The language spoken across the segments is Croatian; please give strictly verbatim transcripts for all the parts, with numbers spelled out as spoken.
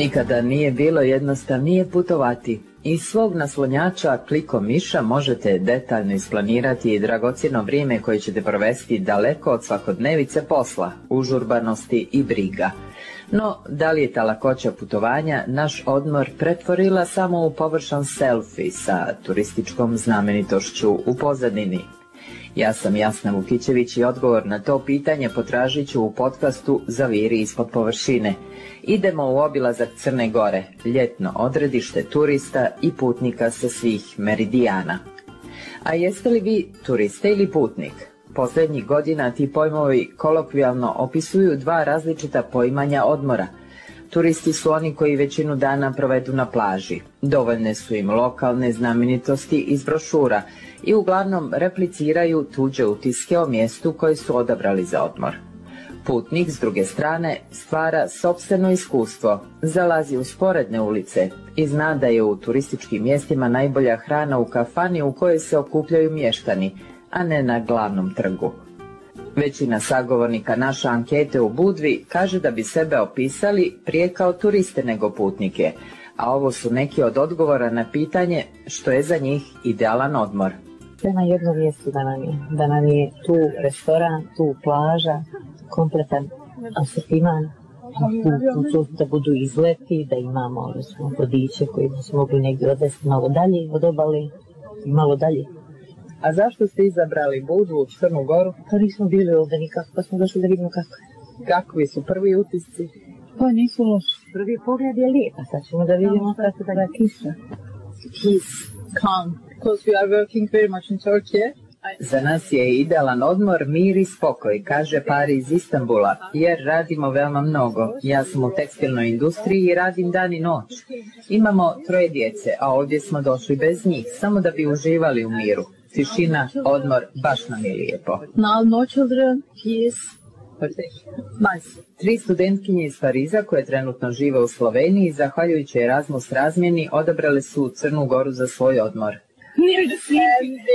Nikada nije bilo jednostavnije putovati. Iz svog naslonjača klikom miša možete detaljno isplanirati dragocjeno vrijeme koje ćete provesti daleko od svakodnevice posla, užurbanosti i briga. No, da li je ta lakoća putovanja naš odmor pretvorila samo u površan selfie sa turističkom znamenitošću u pozadini? Ja sam Jasna Vukićević i odgovor na to pitanje potražit ću u podcastu Zaviri ispod površine. Idemo u obilazak Crne Gore, ljetno odredište turista i putnika sa svih meridijana. A jeste li vi turista ili putnik? Posljednjih godina ti pojmovi kolokvijalno opisuju dva različita poimanja odmora. Turisti su oni koji većinu dana provedu na plaži. Dovoljne su im lokalne znamenitosti iz brošura i uglavnom repliciraju tuđe utiske o mjestu koje su odabrali za odmor. Putnik, s druge strane, stvara sopstveno iskustvo, zalazi u sporedne ulice i zna da je u turističkim mjestima najbolja hrana u kafani u kojoj se okupljaju mještani, a ne na glavnom trgu. Većina sagovornika naše ankete u Budvi kaže da bi sebe opisali prije kao turiste nego putnike, a ovo su neki od odgovora na pitanje što je za njih idealan odmor. Sve na jednom mjestu da nam je, da nam je tu restoran, tu plaža, kompletan asortiman, tu, tu, tu, da budu izleti, da imamo recimo, vodiče koji bi se mogli negdje odvesti malo dalje od obale i malo dalje. A zašto ste izabrali Budvu, Crnu Goru? Pa nismo bili ovdje nikako, pa smo došli da vidimo kako je. Kakvi su prvi utisci? Pa nisu loši. Prvi pogled je lijep, a sad ćemo da vidimo kako da ga kiša. Peace, calm, because we are working very much in Turkey. Za nas je idealan odmor mir i spokoj, kaže par iz Istanbula, jer radimo veoma mnogo. Ja sam u tekstilnoj industriji i radim dan i noć. Imamo troje djece, a ovdje smo došli bez njih, samo da bi uživali u miru. Tišina, odmor, baš nam je lijepo. Now no children, peace. Nice. Tri studentkinje iz Pariza koje trenutno žive u Sloveniji, zahvaljujući Erasmus razmjeni, odabrale su Crnu Goru za svoj odmor. Near the sea,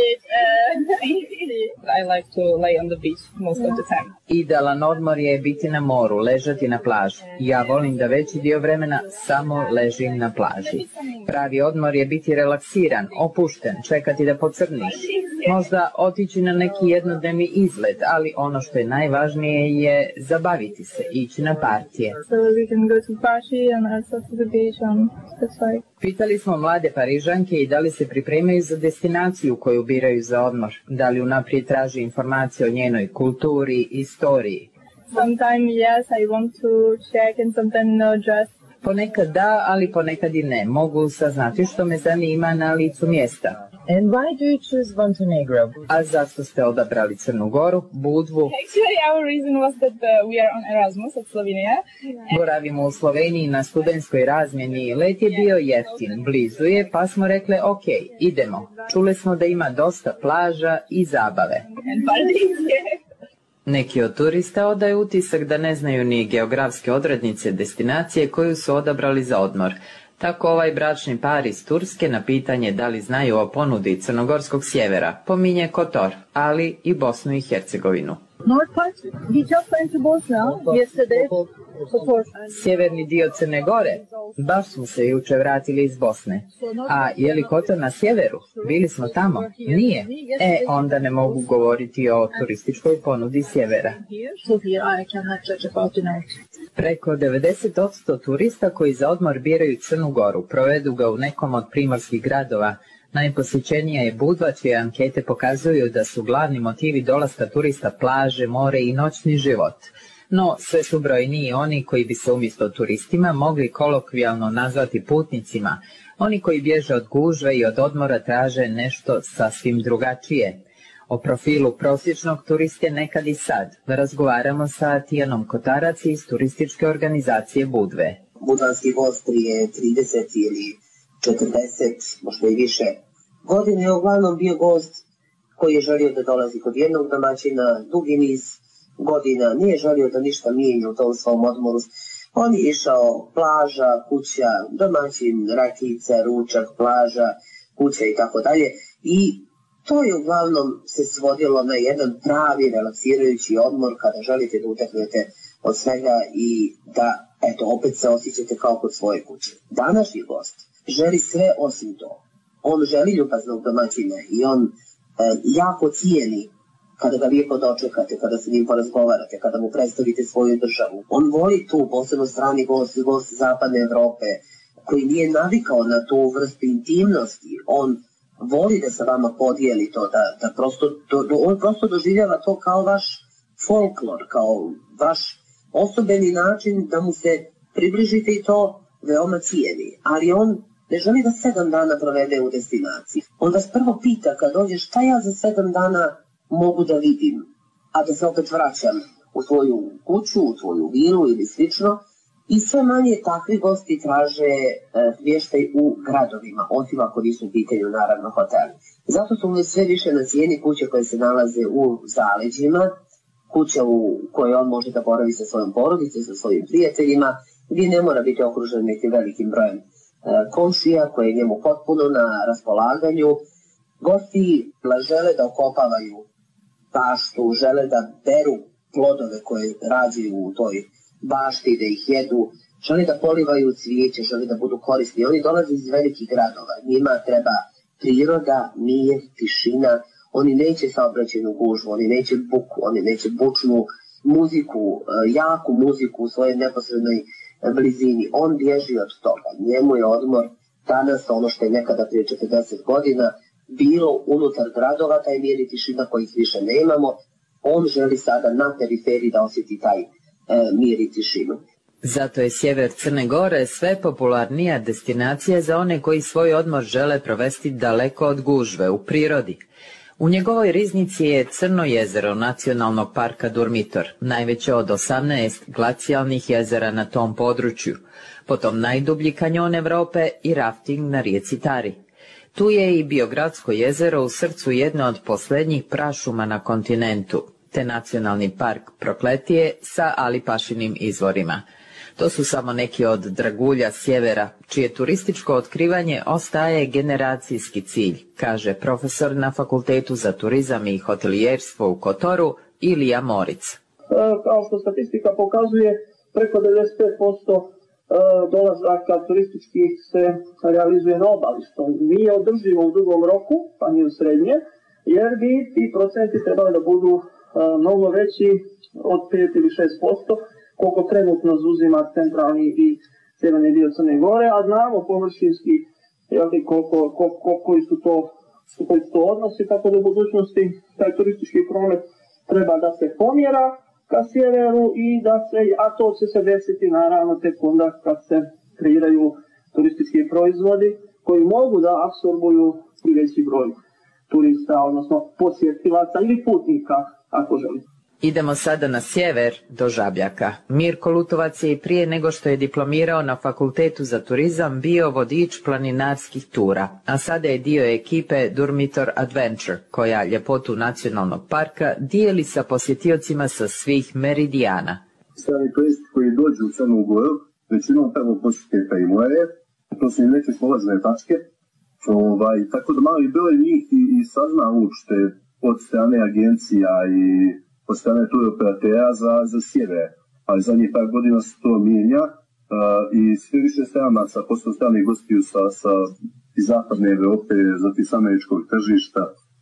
I like to lay on the beach most of the time. Idealan odmor je biti na moru, ležati na plaži. Ja volim da veći dio vremena samo ležim na plaži. Pravi odmor je biti relaksiran, opušten, čekati da pocrniš. Možda otići na neki jednodnevni izlet, ali ono što je najvažnije je zabaviti se, ići na partije. So we can go to party and also to the beach and that's why. Pitali smo mlade Parižanke i da li se pripremaju za destinaciju koju biraju za odmor, da li unaprijed traži informacije o njenoj kulturi i istoriji. Sometimes yes, I want to check and sometimes no, just. Ponekad da, ali ponekad i ne. Mogu saznati što me zanima na licu mjesta. And why do you choose Montenegro? A zašto ste odabrali Crnu Goru, Budvu? Actually, our reason was that uh, we are on Erasmus at Slovenia. Boravimo u Sloveniji na studentskoj razmjeni. Let je bio jeftin, blizu je, pa smo rekli ok, idemo. Čuli smo da ima dosta plaža i zabave. And parties, yeah. Neki od turista odaju utisak da ne znaju ni geografske odrednice destinacije koju su odabrali za odmor. Tako ovaj bračni par iz Turske na pitanje da li znaju o ponudi crnogorskog sjevera pominje Kotor, ali i Bosnu i Hercegovinu. North part, we just went to Bosnia yesterday. Kotor. Sjeverni dio Crne Gore, baš smo se juče vratili iz Bosne. A je li Kotor na sjeveru? Bili smo tamo? Nije. E, onda ne mogu govoriti o turističkoj ponudi sjevera. Preko devedeset posto turista koji za odmor biraju Crnu Goru provedu ga u nekom od primorskih gradova. Najposjećenija je Budva, čije ankete pokazuju da su glavni motivi dolaska turista plaže, more i noćni život. No, sve su brojniji oni koji bi se umjesto turistima mogli kolokvijalno nazvati putnicima, oni koji bježe od gužve i od odmora traže nešto sasvim drugačije. O profilu prosječnog turiste nekad i sad razgovaramo sa Tijanom Kotarac iz turističke organizacije Budve. Budvanski gost prije trideset ili četrdeset, možda i više godine je uglavnom bio gost koji je želio da dolazi kod jednog domaćina dugi niz godina, nije želio da ništa mijenja u tom svom odmoru. On je išao plaža, kuća, domaćin, rakica, ručak, plaža, kuća i tako dalje. I to je uglavnom se svodilo na jedan pravi relaksirajući odmor kada želite da uteknete od svega i da, eto, opet se osjećate kao kod svoje kuće. Današnji gost želi sve osim to. On želi ljubaznog domaćina i on e, jako cijeni kada ga lijepo dočekate, kada se njim porazgovarate, kada mu predstavite svoju državu. On voli tu, posebno strani gost, gost zapadne Evrope, koji nije navikao na tu vrstu intimnosti. On voli da sa vama podijeli to, da, da prosto, do, do, on prosto doživljava to kao vaš folklor, kao vaš osobeni način da mu se približite i to veoma cijeni. Ali on ne želi da sedam dana provede u destinaciji. On vas prvo pita kad dođe šta ja za sedam dana mogu da vidim, a da se opet vraćam u svoju kuću, u svoju vilu ili slično. I sve manje takvi gosti traže e, vještaj u gradovima, osim ako nisu u pitanju naravno hoteli. Zato su sve više na cijeni kuće koje se nalaze u zaleđima, kuća u kojoj on može da boravi sa svojom porodicom, sa svojim prijateljima, gdje ne mora biti okružen nekim velikim brojem e, komšija koje je njemu potpuno na raspolaganju. Gosti žele da okopavaju baštu, žele da beru plodove koje rađaju u toj bašti, da ih jedu, žele da polivaju cvijeće, žele da budu korisni. Oni dolaze iz velikih gradova, njima treba priroda, mir, tišina, oni neće saobraćajnu gužvu, oni neće buku, oni neće bučnu muziku, jaku muziku u svojoj neposrednoj blizini. On bježi od toga, njemu je odmor danas ono što je nekada prije četrdeset godina bilo unutar gradova, taj mir i tišina kojih više nemamo. On želi sada na periferiji da osjeti taj mir i tišinu. Zato je sjever Crne Gore sve popularnija destinacija za one koji svoj odmor žele provesti daleko od gužve, u prirodi. U njegovoj riznici je Crno jezero Nacionalnog parka Durmitor, najveće od osamnaest glacijalnih jezera na tom području, potom najdublji kanjon Evrope i rafting na rijeci Tari. Tu je i Biogradsko jezero u srcu jedne od posljednjih prašuma na kontinentu, te nacionalni park Prokletije sa alipašinim izvorima. To su samo neki od dragulja sjevera, čije turističko otkrivanje ostaje generacijski cilj, kaže profesor na Fakultetu za turizam i hotelijerstvo u Kotoru Ilija Moric. Kao što statistika pokazuje, preko devedeset pet posto dolazaka turističkih se realizuje na obali, što nije održivo u dugom roku, pa ni u srednje, jer bi ti procenti trebali da budu mnogo veći od pet ili šest posto, koliko trenutno zauzima centralni i sjeverni dio Crne Gore, a znamo površinski koliko, koliko, koji su to, koji su to odnosi, tako da u budućnosti taj turistički promet treba da se pomjera ka sjeveru i da se, a to će se desiti naravno tek onda kad se kreiraju turistički proizvodi koji mogu da apsorbuju i veći broj turista, odnosno posjetilaca ili putnika, ako želite. Idemo sada na sjever, do Žabljaka. Mirko Lutovac je i prije nego što je diplomirao na Fakultetu za turizam bio vodič planinarskih tura, a sada je dio ekipe Durmitor Adventure, koja ljepotu nacionalnog parka dijeli sa posjetiocima sa svih meridijana. Strani turisti koji dođu u Crnu Goru, većinom prvo posjete pa i more, to su i neke polazne tačke, ovaj, tako da mali broj njih i, i sazna uopšte od strane agencija i od strane turoperatera za, za sjever, ali zadnjih par godina se to mijenja uh, i sve više stranaca, posle stranih gostiju sa, sa iz zapadne Evrope, zatim s američkog tržišta,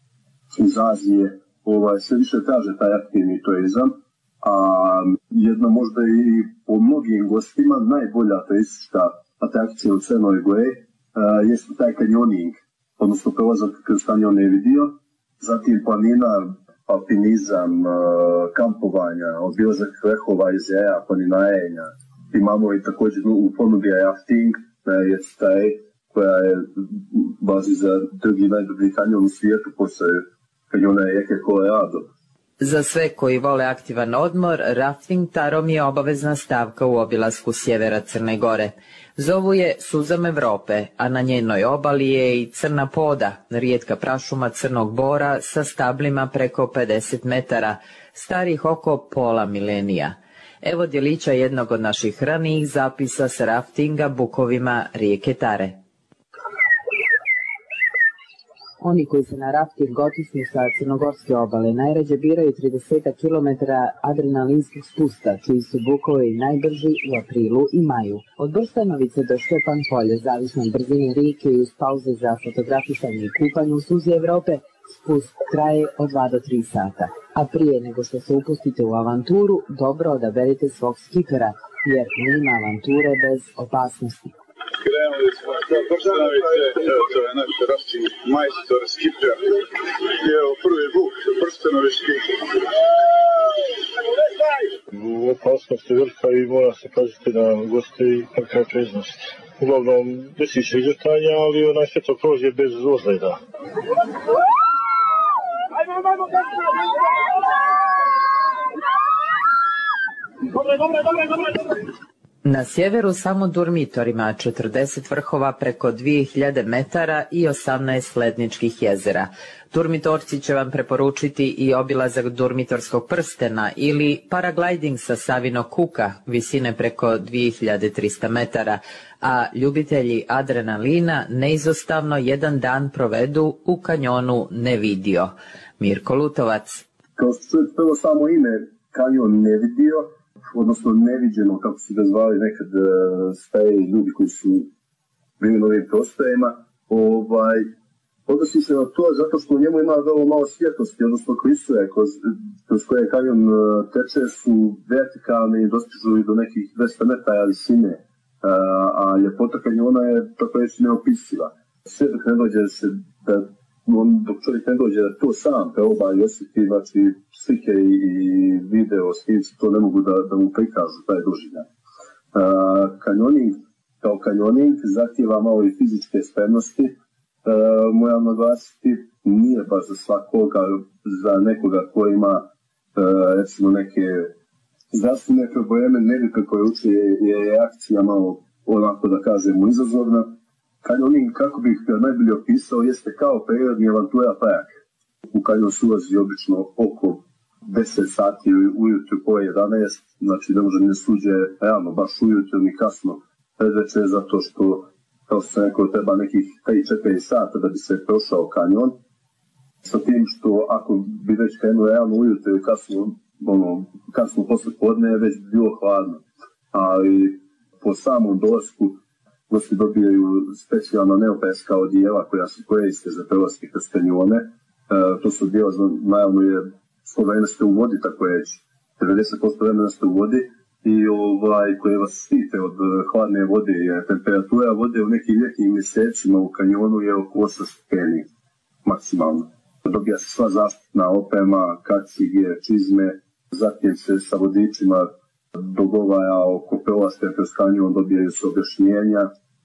iz Azije, ovaj, sve više traže taj aktivni turizam, a jedna možda i po mnogim gostima najbolja turistička atrakcija u Crnoj Gori uh, jeste taj kanjoning, odnosno prolazak kroz kanjon Nevidio, zatim planina, alpinizam, kampovanja, obilazak vrhova iz jezera, planinarenja. Imamo i također u ponudi rafting na rijeci Tari, koja je bazi za drugi najdublji kanjon u svijetu posle kanjona rijeke Colorado. Za sve koji vole aktivan odmor, rafting Tarom je obavezna stavka u obilasku sjevera Crne Gore. Zovu je Suzam Evrope, a na njenoj obali je i Crna Poda, rijetka prašuma crnog bora sa stablima preko pedeset metara, starih oko pola milenija. Evo djelića jednog od naših ranijih zapisa s raftinga bukovima rijeke Tare. Oni koji se na rafting otisnu sa crnogorske obale najrađe biraju trideset kilometara adrenalinskog spusta, čiji su bukovi najbrži u aprilu i maju. Od Brstanovice do Štepan polje, zavisno od brzine rijeke i uz pauze za fotografisanje i kupanje u suzi Evrope, spust traje od dva do tri sata. A prije nego što se upustite u avanturu, dobro odaberite svog skipera, jer nema avanture bez opasnosti. Krenuli smo do Brstanovice, evo to je naš rafting majstor, skiper. I evo prvi buk, Brstanovički. U opasnosti vrha i mora se paziti na goste i kakva je preznost. Uglavnom, desi se izvrtanja, ali onaj sve to prođe bez ozljeda. Dobre, dobre, dobre, dobre, dobre. Na sjeveru samo Durmitor ima četrdeset vrhova preko dvije hiljade metara i osamnaest ledničkih jezera. Durmitorci će vam preporučiti i obilazak Durmitorskog prstena ili paragliding sa Savinog kuka, visine preko dvije hiljade trista metara, a ljubitelji adrenalina neizostavno jedan dan provedu u kanjonu Nevidio. Mirko Lutovac. Kao što čujete prvo samo ime kanjon Nevidio, odnosno neviđeno, kako su ga zvali nekad staje ljudi koji su bili na ovim prostorima, ovaj, odnosi se na to zato što u njemu ima vrlo malo svjetlosti, odnosno klisuje kroz, kroz koje kanjon teče su vertikalne i dostižu i do nekih dvesta metara visine, a, a ljepota kanjona je tako reći neopisiva. Sve dok ne dođe se da On, dok čovjek ne dođe da to sam proba i osjeti, znači slike i, i video snimci to ne mogu da, da mu prikažu taj doživljaj. Kanjoning kao kanjoning zahtijeva malo i fizičke spremnosti, uh, moram naglasiti, nije baš za svakoga, za nekoga ko ima uh, recimo neke zdravstvene probleme, nevika koje uči je, je reakcija malo onako da kažemo izazovna. Kanjoning, kako bih ga najbolje opisao, jeste kao prirodni avantura park. U kanjon se ulazi obično oko deset sati ujutru po jedanaest, znači ne može ne suđe realno baš ujutru ni kasno predveče, zato što, kao što sam rekao, treba nekih tri do četiri sata da bi se prošao kanjon. Sa tim što ako bi već krenuo realno ujutru i kasno, ono, kasno posle podne je već bilo hladno. Ali po samom dolasku gosti dobijaju specijalna neoprenska odijela koja se koriste za prelaske kroz kanjone. E, to su odijela, naravno je sto vremena ste u vodi, tako reći, devedeset posto vremena ste u vodi i ovaj, koje vas štite od hladne vode, jer temperatura vode u nekim ljetnim mjesecima u kanjonu je oko osam stepeni maksimalno. Dobija se sva zaštitna oprema, kacige, čizme, zatim se sa vodičima dogovara oko prelaska kroz kanjon, dobijaju se objašnjenja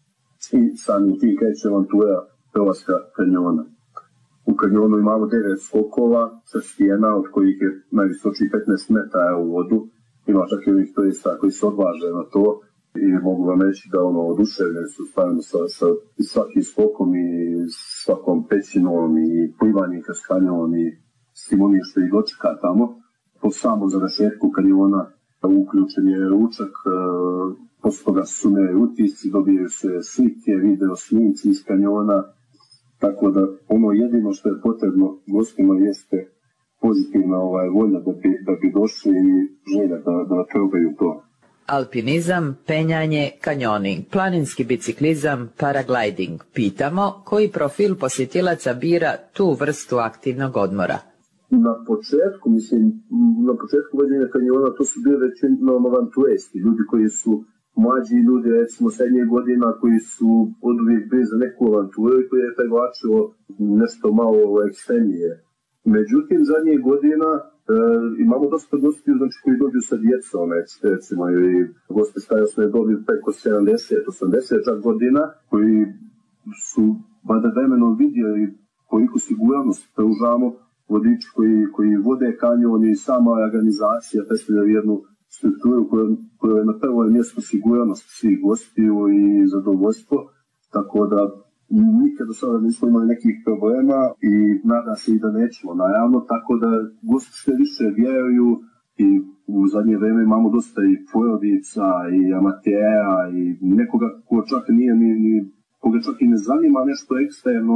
i samim tim kreće avantura prelaska kanjona. U kanjonu imamo devet skokova sa stijena, od kojih je najvisočiji petnaest metara u vodu. Ima čak i ovih turista koji se odvaže na to i mogu vam reći da ono oduševljeni su stavljeno sa, sa svakim skokom i svakom pećinom i plivanjem kroz kanjon i s tim onim što ih dočeka tamo. Po samom završetku kanjona uključen je ručak, posle toga su sumeraju utisci, dobijaju se slike, video snimci iz kanjona, tako da ono jedino što je potrebno gostima jeste pozitivna ovaj, volja da bi, da bi došli i želja da, da probaju to. Alpinizam, penjanje, kanjoning, planinski biciklizam, paragliding. Pitamo koji profil posjetilaca bira tu vrstu aktivnog odmora. Na početku, mislim, na početku vođenja kanjona to su bili većinom avanturisti, ljudi koji su mlađi ljudi, recimo srednje godina, koji su od uvijek bili za neku avanturu i koji je privlačilo nešto malo ekstremnije. Međutim, zadnjih godina e, imamo dosta gostiju, znači, koji dobiju sa djecom, recimo, i goste starosne dobiju preko sedamdeset osamdeset čak godina, koji su vada vremenom vidjeli koliko sigurnost pružamo, vodiči koji, koji vode kanjon i sama organizacija predstavlja jednu strukturu koja je na prvo mjesto sigurnost svih gostiju i zadovoljstvo, tako da nikad do sada nismo imali nekih problema i nadam se i da nećemo, naravno, tako da gosti sve više vjeruju i u zadnje vrijeme imamo dosta i porodica i amatera i nekoga ko čak nije ni, ni koga čak i ne zanima nešto ekstremno,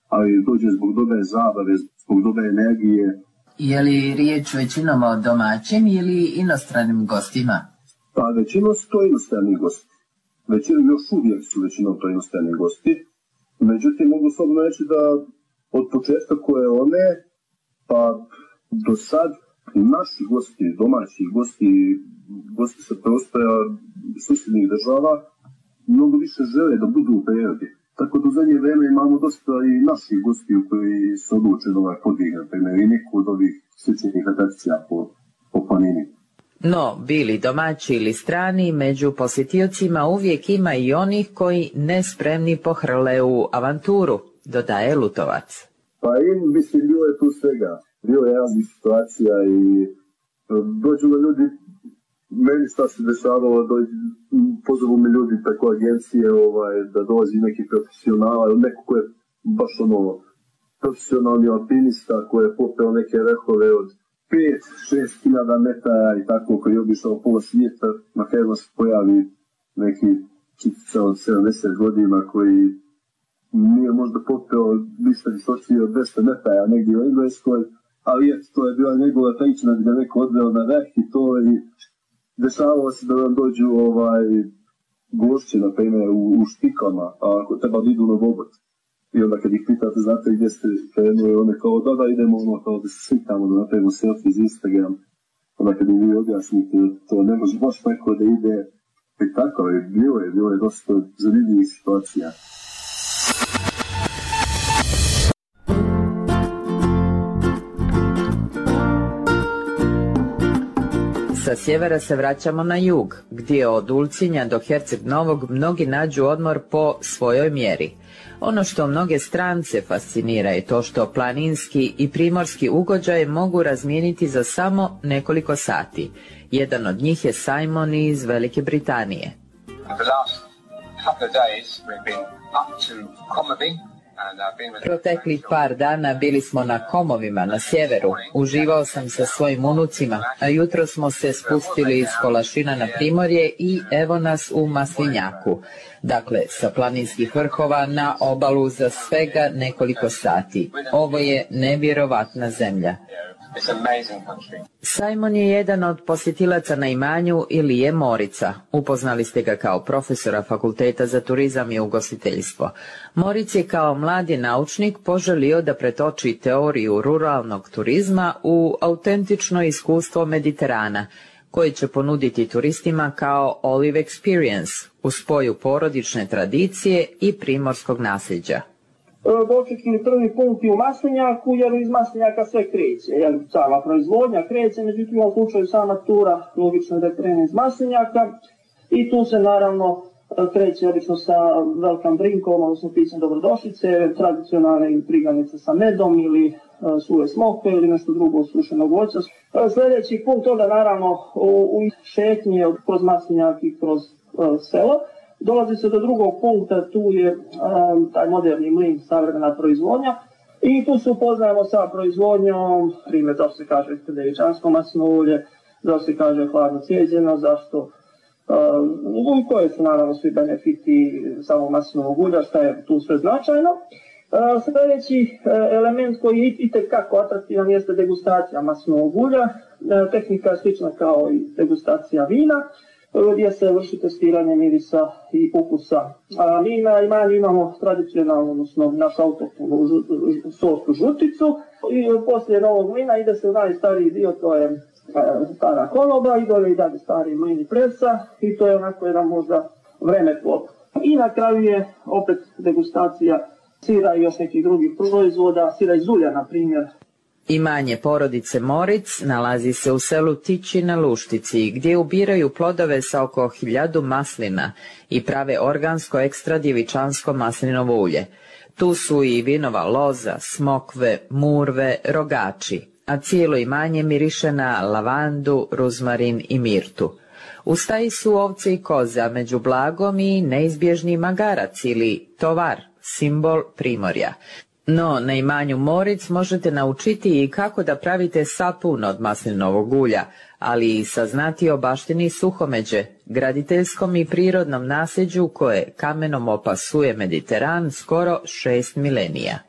ali dođe zbog dobre zabave, zbog dobre energije. Je li riječ većinom o domaćim ili inostranim gostima? Pa većinom su to inostrani gosti. Većinom, još uvijek su većinom to inostrani gosti. Međutim, mogu slobodno reći da od početka koje one, pa do sad naši gosti, domaći gosti, gosti sa prostora susjednih država, mnogo više žele da budu u prirodi. Tako da u zadnje vreme imamo dosta i naših gostiju koji su odlučeni ovaj podvig, na primjer, i neko od ovih sličnih atrakcija po, po planini. No, bili domaći ili strani, među posjetiocima uvijek ima i onih koji nespremni pohrle u avanturu, dodaje Lutovac. Pa im, mislim, bilo je tu svega. Bilo je raznih situacija i dođu na ljudi, meni šta se dešavalo, pozovu mi ljudi preko agencije ovaj, da dolazi neki profesionala, neko ko je baš ono profesionalni alpinista koji je popeo neke vrhove od pet do šest hiljada metara i tako, koji je obišao pola svijeta, na kraju se pojavi neki čitica od sedamdeset godina koji nije možda popeo više visočije od dvesta metara negdje u Engleskoj, ali je, to je bila njegova priča da ga neko odveo na vrh i to i dešavalo se da nam dođu ovaj, gošće, na primjer, u, u štikama, a ako treba da idu na Bobot. I onda kad ih pitate, znate gdje ste krenuli, one kao da da idemo ono kao da se slikamo, da napravimo selfie iz Instagram. Onda kad im vi objasnite, to ne može baš tako da ide. I tako je, bilo je, bilo je dosta zanimljivih situacija. Sa sjevera se vraćamo na jug, gdje od Ulcinja do Herceg Novog mnogi nađu odmor po svojoj mjeri. Ono što mnoge strance fascinira je to što planinski i primorski ugođaj mogu razmijeniti za samo nekoliko sati. Jedan od njih je Simon iz Velike Britanije. Proteklih par dana bili smo na Komovima na sjeveru, uživao sam sa svojim unucima, a jutro smo se spustili iz Kolašina na Primorje i evo nas u Maslinjaku. Dakle, sa planinskih vrhova na obalu za svega nekoliko sati. Ovo je nevjerovatna zemlja. Simon je jedan od posjetilaca na imanju Ilije Morica. Upoznali ste ga kao profesora Fakulteta za turizam i ugostiteljstvo. Moric je kao mladi naučnik poželio da pretoči teoriju ruralnog turizma u autentično iskustvo Mediterana, koje će ponuditi turistima kao Olive Experience u spoju porodične tradicije i primorskog nasljeđa. Dočekili prvi punkt u Maslinjaku, jer iz Maslinjaka sve kreće, jer sama proizvodnja kreće, međutim u ovom slučaju sama tura logično da krene iz Maslinjaka i tu se naravno kreće obično sa welcome drinkom, odnosno pićem dobrodošlice, tradicionalne priganice sa medom ili suve smokve ili nešto drugo od sušenog voća. Sljedeći punkt toga naravno u šetnji kroz Maslinjak i kroz selo. Dolazi se do drugog punkta, tu je um, taj moderni mlin, savremena proizvodnja i tu se upoznajemo sa proizvodnjom, primjer zašto se kaže devičansko maslinovo ulje, zašto se kaže hladno cijeđeno, zašto um, i koje su naravno svi benefiti samog maslinovog ulja, šta je tu sve značajno. Uh, sljedeći uh, element koji je itekako atraktivan jeste degustacija maslinovog ulja, uh, tehnika je slična kao i degustacija vina, gdje se vrši testiranje mirisa i ukusa. A mi na imanju imamo tradicionalno, odnosno našu autohtonu solsku žuticu i poslije novog mlina ide se u najstariji dio, to je stara konoba i dole i dalje stari mlin i presa i to je onako jedan možda vremeplov. I na kraju je opet degustacija sira i još nekih drugih proizvoda, sira iz ulja na primjer. Imanje porodice Moric nalazi se u selu Tići na Luštici, gdje ubiraju plodove sa oko hiljadu maslina i prave organsko ekstra djevičansko maslinovo ulje. Tu su i vinova loza, smokve, murve, rogači, a cijelo imanje miriše na lavandu, ruzmarin i mirtu. U staji su ovce i koze, a među blagom i neizbježni magarac ili tovar, simbol Primorja. No, na imanju Moric možete naučiti i kako da pravite sapun od maslinovog ulja, ali i saznati o baštini Suhomeđe, graditeljskom i prirodnom nasljeđu koje kamenom opasuje Mediteran skoro šest milenija.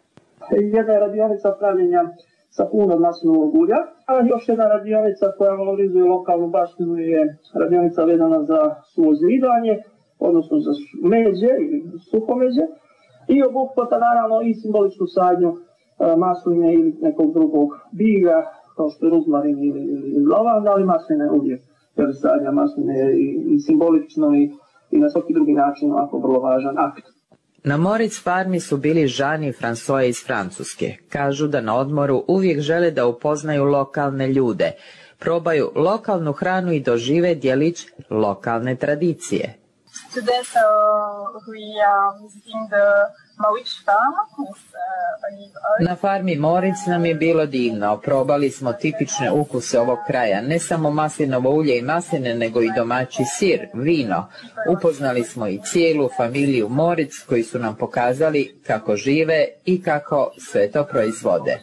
Jedna je radionica pravljenja sapunog maslinovog ulja, a još jedna radionica koja valorizuje lokalnu baštinu je radionica vezana za suvozidanje, odnosno za međe ili suhomeđe, i obuhvata naravno i simboličnu sadnju masline ili nekog drugog bilja, kao što je ruzmarin ili, ili lavanda, ali masline uvijek, jer sadnja masline je i, i simbolično i, i na svaki drugi način ovako vrlo važan akt. Na Moritz farmi su bili Jean i François iz Francuske. Kažu da na odmoru uvijek žele da upoznaju lokalne ljude, probaju lokalnu hranu i dožive djelić lokalne tradicije. Today, so we are visiting the Moritz farm with uh, olive oil. Na farmi Moritz nam je bilo divno. Probali smo tipične ukuse ovog kraja, ne samo maslinovo ulje i masline, nego i domaći sir, vino. Upoznali smo i cijelu familiju Moritz koji su nam pokazali kako žive i kako sve to proizvode.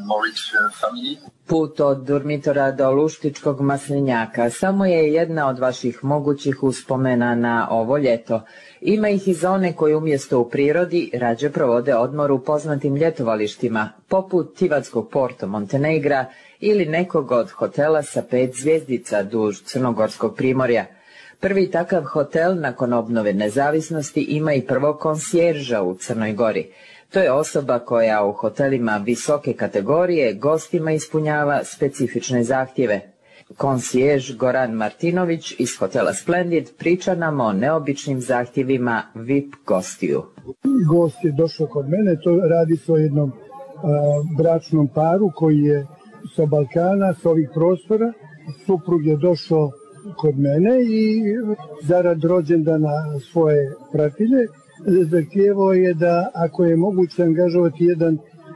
Put od Durmitora do Luštičkog maslinjaka samo je jedna od vaših mogućih uspomena na ovo ljeto. Ima ih i za one koji umjesto u prirodi rađe provode odmor u poznatim ljetovalištima, poput Tivatskog Porto Montenegra ili nekog od hotela sa pet zvjezdica duž Crnogorskog primorja. Prvi takav hotel nakon obnove nezavisnosti ima i prvog konsjerža u Crnoj Gori. To je osoba koja u hotelima visoke kategorije gostima ispunjava specifične zahtjeve. Konsjež Goran Martinović iz hotela Splendid priča nam o neobičnim zahtjevima V I P gostiju. Gost je došao kod mene, to radi se o jednom a, bračnom paru koji je sa Balkana, s ovih prostora. Suprug je došao kod mene i zarad rođendana svoje pratilje zahtijevao je da ako je moguće angažovati jedan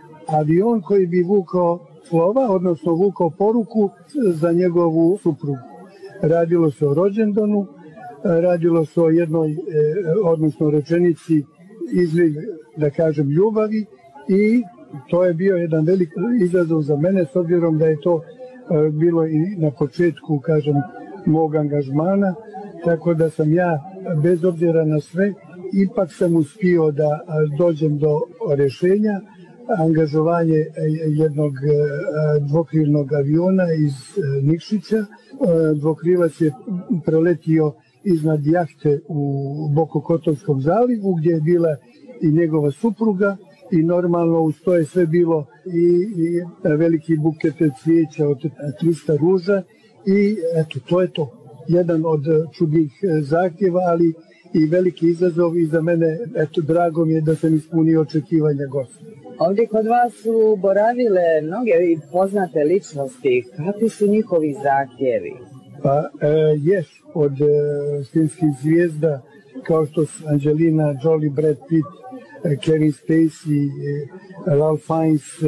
avion koji bi vukao slova, odnosno vukao poruku za njegovu suprugu. Radilo se o rođendanu, radilo se o jednoj, odnosno rečenici izliv, da kažem, ljubavi, i to je bio jedan velik izazov za mene, s obzirom da je to bilo i na početku, kažem, mog angažmana, tako da sam ja, bez obzira na sve, ipak sam uspio da dođem do rješenja, angažovanje jednog dvokrilnog aviona iz Nikšića. Dvokrilac je preletio iznad jahte u Bokokotorskom zalivu, gdje je bila i njegova supruga, i normalno uz to je sve bilo i, i veliki buket cvijeća od trista ruža, i eto, to je to. Jedan od čudnih zahtjeva, ali i veliki izazov, i za mene, eto, drago mi je da sam ispunio očekivanja gosta. Ovdje kod vas su boravile mnoge poznate ličnosti. Kakvi su njihovi zahtjevi? Pa, e, jes, od e, filmskih zvijezda, kao što su Angelina Jolie, Brad Pitt, e, Kevin Spacey, e, Ralph Fiennes, e,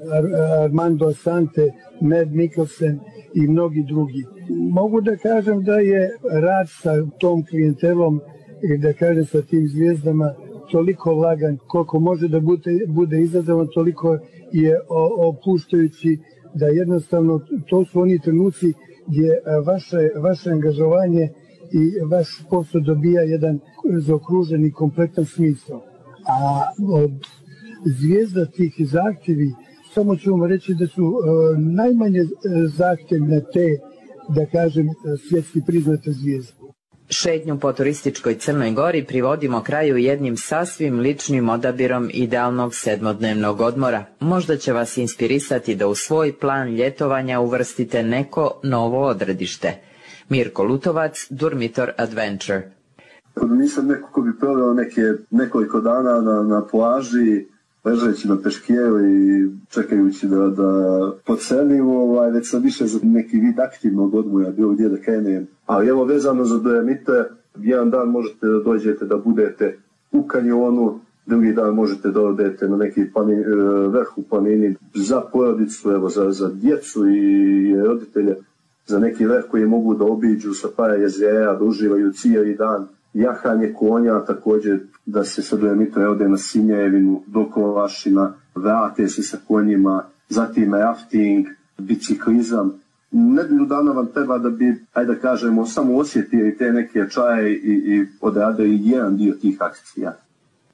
Ar- Armando Assante, Mad Mikkelsen i mnogi drugi. Mogu da kažem da je rad sa tom klijentelom i da kažem sa tim zvijezdama toliko lagan, koliko može da bude, bude izazovan, toliko je opuštajući, da jednostavno to su oni trenuci gdje vaše, vaše angažovanje i vaš posao dobija jedan zaokružen i kompletan smisao. A od zvijezda tih zahtjevi, samo ću vam reći da su uh, najmanje zahtjevne te, da kažem, svjetski priznate zvijezde. Šetnju po turističkoj Crnoj Gori privodimo kraju jednim sasvim ličnim odabirom idealnog sedmodnevnog odmora. Možda će vas inspirisati da u svoj plan ljetovanja uvrstite neko novo odredište. Mirko Lutovac, Durmitor Adventure. Nisam neko ko bi proveo neke, nekoliko dana na, na plaži, ležeći na peškijeru i čekajući da, da podselim, ovaj, već sam više za neki vid aktivnog odmoja bilo gdje da krenem. Ali evo, vezano za Dolomite, jedan dan možete da dođete da budete u kanjonu, drugi dan možete da odete na neki planin, vrh u planini za porodicu, evo, za, za djecu i roditelje, za neki vrh koji mogu da obiđu sa par jezera, da uživaju cijeli dan. Jahanje konja, također da se sa Dolomitom ode na Sinjevinu, do Kolašina, vrate se sa konjima, zatim rafting, biciklizam. Nedelju dana vam treba da bi, ajde da kažemo, samo osjetili te neke čaje i, i odradili jedan dio tih akcija.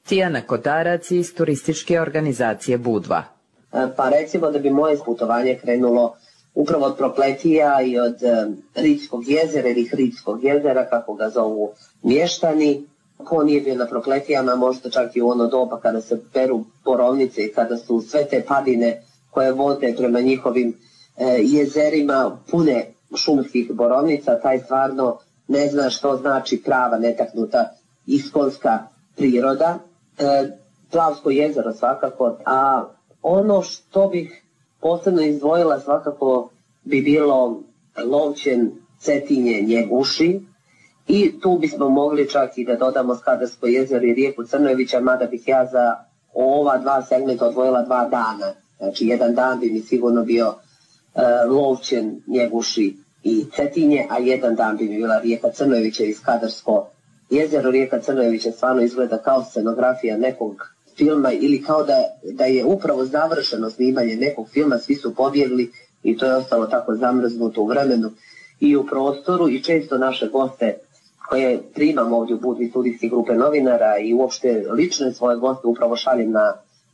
Tijana Kotarac iz turističke organizacije Budva. Pa recimo da bi moje putovanje krenulo upravo od Prokletija i od Ridskog jezera ili Hridskog jezera, kako ga zovu mještani. Ko nije bio na Prokletijama, možda čak i u ono doba kada se peru borovnice i kada su sve te padine koje vode prema njihovim e, jezerima pune šumskih borovnica, taj stvarno ne zna što znači prava netaknuta iskonska priroda. E, Plavsko jezero svakako, a ono što bih posebno izdvojila svakako bi bilo Lovćen, Cetinje, Njeguši, i tu bismo mogli čak i da dodamo Skadarsko jezero i rijeku Crnojevića, mada bih ja za ova dva segmenta odvojila dva dana. Znači jedan dan bi mi sigurno bio uh, Lovćen, Njeguši i Cetinje, a jedan dan bi mi bila rijeka Crnojevića i Skadarsko jezero. Rijeka Crnojevića stvarno izgleda kao scenografija nekog filma ili kao da, da je upravo završeno snimanje nekog filma, svi su pobjegli i to je ostalo tako zamrznuto u vremenu i u prostoru, i često naše goste koje primam ovdje u Budvi, studijske grupe novinara i uopšte lične svoje goste upravo šaljem na,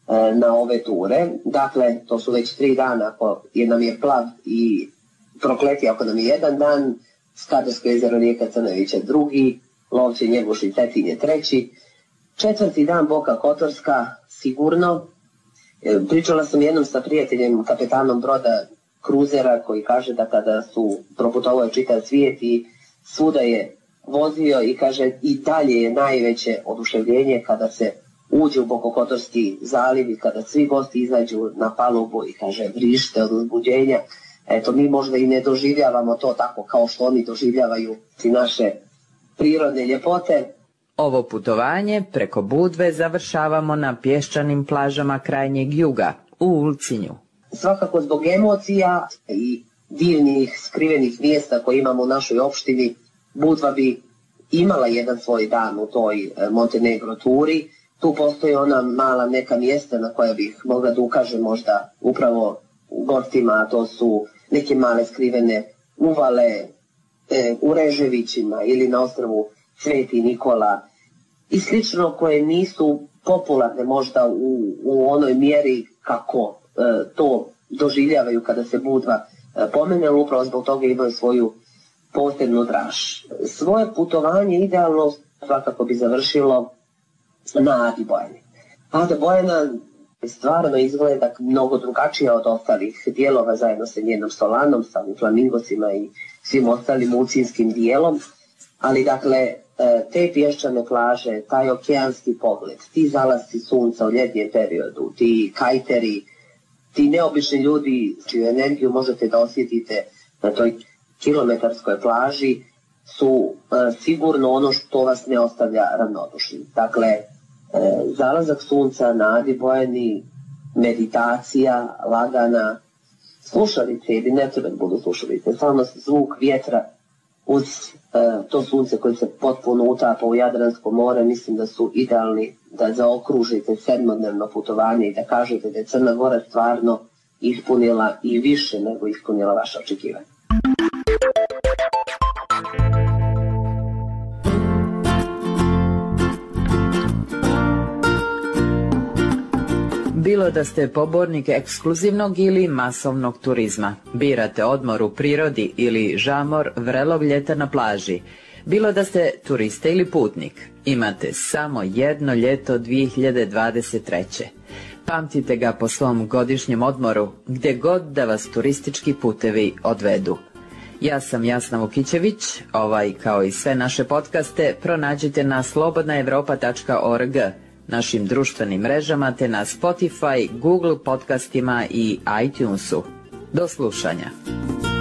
na ove ture. Dakle, to su već tri dana, ako je nam je Plav i Prokletija, ako nam je jedan dan, Skadarsko jezero, rijeka Crnojevića drugi, Lovće, Njeguš i Cetinje treći, četvrti dan Boka Kotorska sigurno. Pričala sam jednom sa prijateljem, kapetanom broda kruzera, koji kaže da kada su proputovao čitav svijet i svuda je vozio i kaže i dalje je najveće oduševljenje kada se uđe u Bokokotorski zaliv i kada svi gosti izađu na palubu i kaže vrište od uzbuđenja. Eto, mi možda i ne doživljavamo to tako kao što oni doživljavaju naše prirodne ljepote. Ovo putovanje preko Budve završavamo na pješčanim plažama krajnjeg juga, u Ulcinju. Svakako zbog emocija i divnih skrivenih mjesta koje imamo u našoj opštini, Budva bi imala jedan svoj dan u toj Montenegro turi. Tu postoji ona mala neka mjesta na koja bih mogla da ukažem možda upravo gostima, a to su neke male skrivene uvale e, u Reževićima ili na ostrvu Sveti Nikola i slično, koje nisu popularne možda u, u onoj mjeri kako e, to doživljavaju kada se Budva e, pomene, upravo zbog toga imaju svoju posebnu draž. Svoje putovanje idealno svakako bi završilo na Adi Bojani. Ada Bojana stvarno izgleda mnogo drugačija od ostalih dijelova, zajedno sa njenom Solanom, sa flamingosima i svim ostalim ulcinskim dijelom, ali dakle te pješčane plaže, taj okeanski pogled, ti zalasci sunca u ljetnjem periodu, ti kajteri, ti neobični ljudi čiju energiju možete da osjetite na toj kilometarskoj plaži, su uh, sigurno ono što vas ne ostavlja ravnodušnim. Dakle, uh, zalazak sunca na Adi Bojani, meditacija, lagana, slušalice ili ne treba da budu slušalice, samo zvuk vjetra uz uh, to sunce koje se potpuno utapa u Jadransko more, mislim da su idealni da zaokružite sedmodnevno putovanje i da kažete da je Crna Gora stvarno ispunila i više nego ispunila vaše očekivanje. Bilo da ste pobornik ekskluzivnog ili masovnog turizma, birate odmor u prirodi ili žamor vrelog ljeta na plaži, bilo da ste turista ili putnik, imate samo jedno ljeto dvije hiljade dvadeset treće. Pamtite ga po svom godišnjem odmoru, gdje god da vas turistički putevi odvedu. Ja sam Jasna Vukićević, ovaj kao i sve naše podcaste pronađite na slobodna evropa tačka org, našim društvenim mrežama te na Spotify, Google podcastima i iTunesu. Do slušanja.